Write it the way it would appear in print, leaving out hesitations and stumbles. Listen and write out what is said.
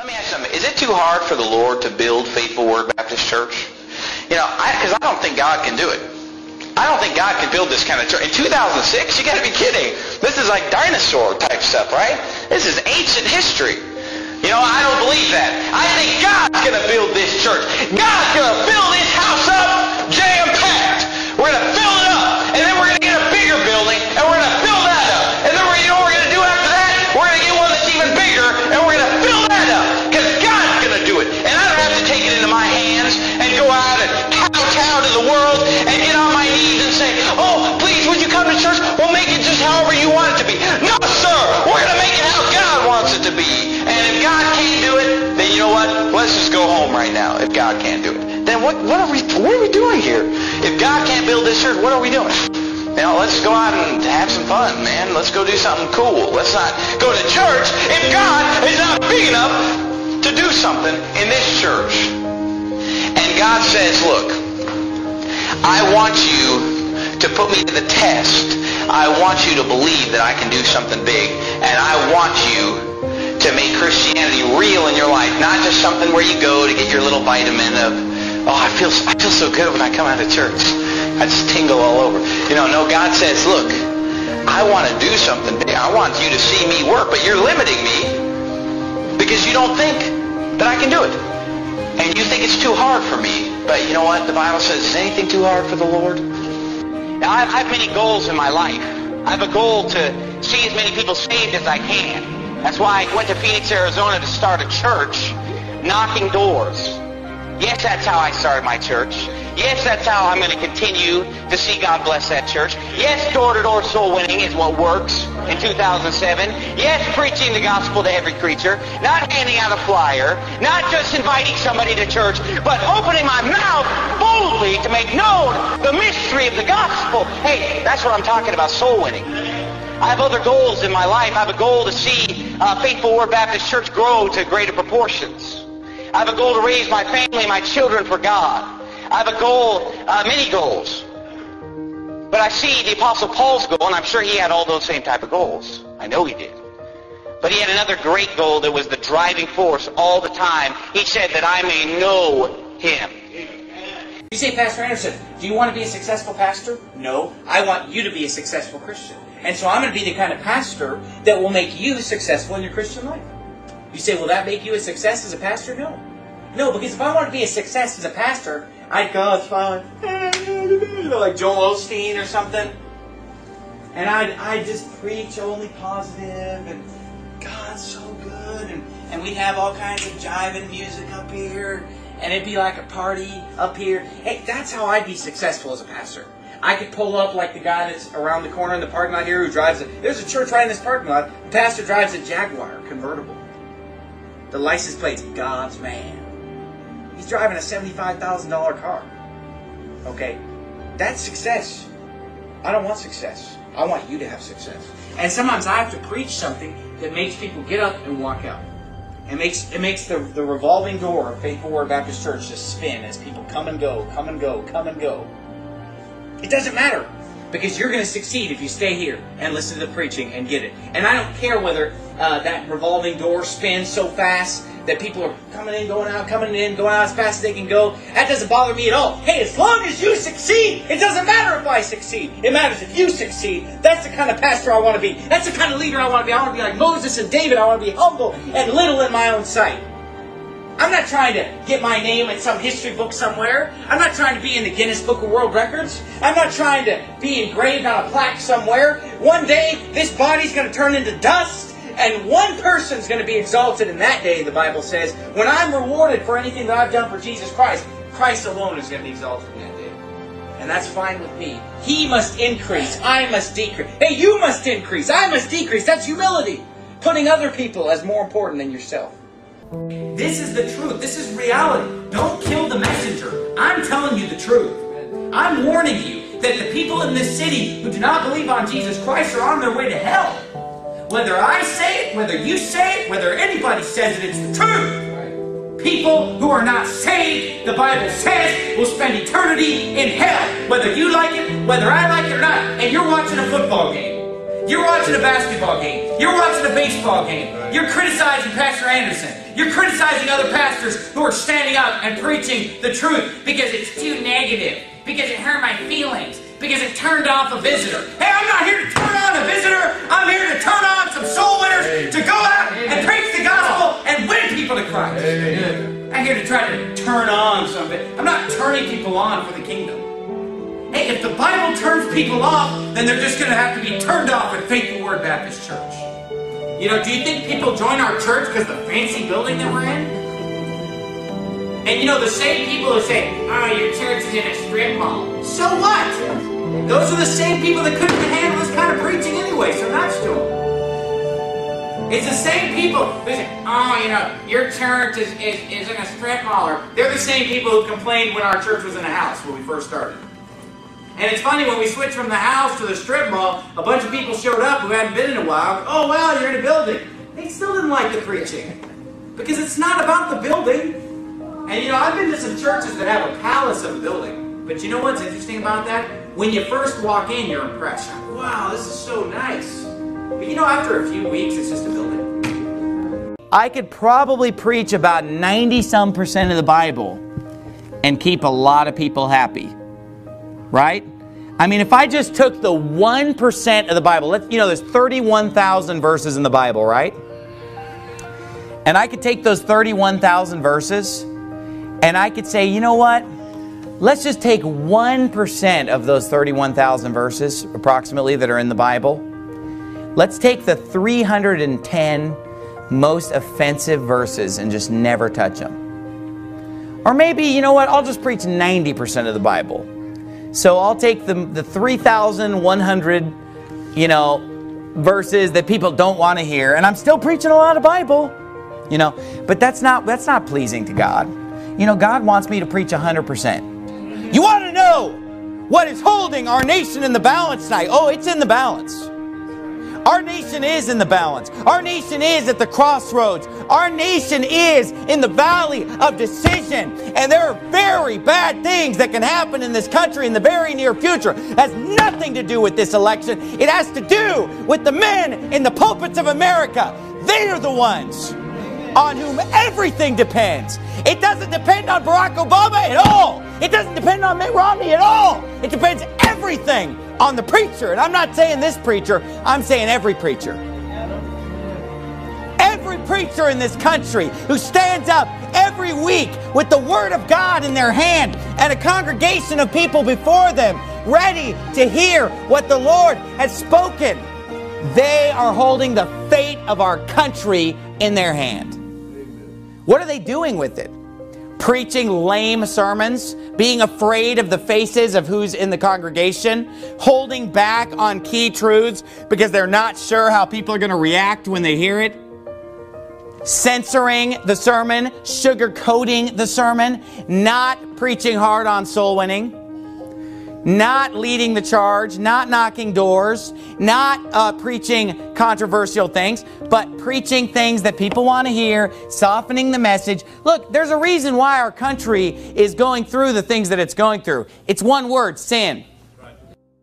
Let me ask you something. Is it too hard for the Lord to build Faithful Word Baptist Church? You know, because I don't think God can do it. I don't think God can build this kind of church. In 2006, you got to be kidding. This is like dinosaur type stuff, right? This is ancient history. You know, I don't believe that. I think God's going to build this church. God's going to fill this house up jam-packed. We're going to fill it up. And then we're going to get a bigger building, and we're going to fill that up. And then you know what we're going to do after that? We're going to get one that's even bigger, and we're going to fill that up. Because God's going to do it. And I don't have to take it into my hands and go out and kowtow to the world and get on my knees and say, oh, please, would you come to church? We'll make it just however you want it to be. No, sir. We're going to make it how God wants it to be. And if God can't do it, then you know what? Let's just go home right now if God can't do it. Then what are we doing here? If God can't build this church, what are we doing? You know, let's go out and have some fun, man. Let's go do something cool. Let's not go to church if God is not big enough to do something in this church. And God says, look, I want you to put me to the test. I want you to believe that I can do something big. And I want you to make Christianity real in your life, not just something where you go to get your little vitamin of, oh, I feel so good when I come out of church. I just tingle all over. You know, no, God says, look, I want to do something big. I want you to see me work, but you're limiting me because you don't think that I can do it. And you think it's too hard for me. But you know what? The Bible says, is anything too hard for the Lord? Now, I have many goals in my life. I have a goal to see as many people saved as I can. That's why I went to Phoenix, Arizona to start a church, knocking doors. Yes, that's how I started my church. Yes, that's how I'm going to continue to see God bless that church. Yes, door-to-door soul winning is what works in 2007. Yes, preaching the gospel to every creature. Not handing out a flyer. Not just inviting somebody to church, but opening my mouth boldly to make known the mystery of the gospel. Hey, that's what I'm talking about, soul winning. I have other goals in my life. I have a goal to see Faithful Word Baptist Church grow to greater proportions. I have a goal to raise my family, my children for God. I have a goal, many goals. But I see the Apostle Paul's goal, and I'm sure he had all those same type of goals. I know he did. But he had another great goal that was the driving force all the time. He said that I may know him. You say, Pastor Anderson, do you want to be a successful pastor? No, I want you to be a successful Christian. And so I'm going to be the kind of pastor that will make you successful in your Christian life. You say, will that make you a success as a pastor? No. No, because if I want to be a success as a pastor, I'd go smiling, like Joel Osteen or something. And I'd just preach only positive, and God's so good. And we'd have all kinds of jiving music up here. And it'd be like a party up here. Hey, that's how I'd be successful as a pastor. I could pull up like the guy that's around the corner in the parking lot here who drives there's a church right in this parking lot. The pastor drives a Jaguar convertible. The license plate's God's man. He's driving a $75,000 car. Okay? That's success. I don't want success. I want you to have success. And sometimes I have to preach something that makes people get up and walk out. It makes the revolving door of Faithful Word Baptist Church just spin as people come and go, come and go, come and go. It doesn't matter, because you're going to succeed if you stay here and listen to the preaching and get it. And I don't care whether that revolving door spins so fast that people are coming in, going out as fast as they can go. That doesn't bother me at all. Hey, as long as you succeed, it doesn't matter if I succeed. It matters if you succeed. That's the kind of pastor I want to be. That's the kind of leader I want to be. I want to be like Moses and David. I want to be humble and little in my own sight. I'm not trying to get my name in some history book somewhere. I'm not trying to be in the Guinness Book of World Records. I'm not trying to be engraved on a plaque somewhere. One day, this body's going to turn into dust, and one person's going to be exalted in that day, the Bible says. When I'm rewarded for anything that I've done for Jesus Christ, Christ alone is going to be exalted in that day. And that's fine with me. He must increase. I must decrease. Hey, you must increase. I must decrease. That's humility. Putting other people as more important than yourself. This is the truth. This is reality. Don't kill the messenger. I'm telling you the truth. I'm warning you that the people in this city who do not believe on Jesus Christ are on their way to hell. Whether I say it, whether you say it, whether anybody says it, it's the truth. People who are not saved, the Bible says, will spend eternity in hell. Whether you like it, whether I like it or not. And you're watching a football game. You're watching a basketball game. You're watching a baseball game. You're criticizing Pastor Anderson. You're criticizing other pastors who are standing up and preaching the truth because it's too negative, because it hurt my feelings, because it turned off a visitor. Hey, I'm not here to turn on a visitor. I'm here to turn on some soul winners to go out and preach the gospel and win people to Christ. I'm here to try to turn on something. I'm not turning people on for the kingdom. Hey, if the Bible turns people off, then they're just going to have to be turned off at Faithful Word Baptist Church. You know, do you think people join our church because of the fancy building that we're in? And you know, the same people who say, oh, your church is in a strip mall. So what? Those are the same people that couldn't handle this kind of preaching anyway, so nuts to them. It's the same people who say, oh, you know, your church is in a strip mall. Or they're the same people who complained when our church was in a house when we first started. And it's funny, when we switched from the house to the strip mall, a bunch of people showed up who hadn't been in a while. Oh, well, you're in a building. They still didn't like the preaching. Because it's not about the building. And you know, I've been to some churches that have a palace of a building. But you know what's interesting about that? When you first walk in, you're impressed. Wow, this is so nice. But you know, after a few weeks, it's just a building. I could probably preach about 90-some% of the Bible and keep a lot of people happy. Right? I mean, if I just took the 1% of the Bible, you know, there's 31,000 verses in the Bible, right? And I could take those 31,000 verses and I could say, you know what? Let's just take 1% of those 31,000 verses, approximately, that are in the Bible. Let's take the 310 most offensive verses and just never touch them. Or maybe, you know what? I'll just preach 90% of the Bible. So I'll take the 3,100, you know, verses that people don't want to hear, and I'm still preaching a lot of Bible, you know. But that's not pleasing to God. You know, God wants me to preach 100%. You want to know what is holding our nation in the balance tonight? Oh, it's in the balance. Our nation is in the balance. Our nation is at the crossroads. Our nation is in the valley of decision. And there are very bad things that can happen in this country in the very near future. It has nothing to do with this election. It has to do with the men in the pulpits of America. They are the ones on whom everything depends. It doesn't depend on Barack Obama at all. It doesn't depend on Mitt Romney at all. It depends everything on the preacher. And I'm not saying this preacher, I'm saying every preacher. Every preacher in this country who stands up every week with the Word of God in their hand and a congregation of people before them ready to hear what the Lord has spoken. They are holding the fate of our country in their hand. What are they doing with it? Preaching lame sermons, being afraid of the faces of who's in the congregation, holding back on key truths because they're not sure how people are going to react when they hear it, censoring the sermon, sugarcoating the sermon, not preaching hard on soul winning, not leading the charge, not knocking doors, not preaching controversial things, but preaching things that people want to hear, softening the message. Look, there's a reason why our country is going through the things that it's going through. It's one word: sin.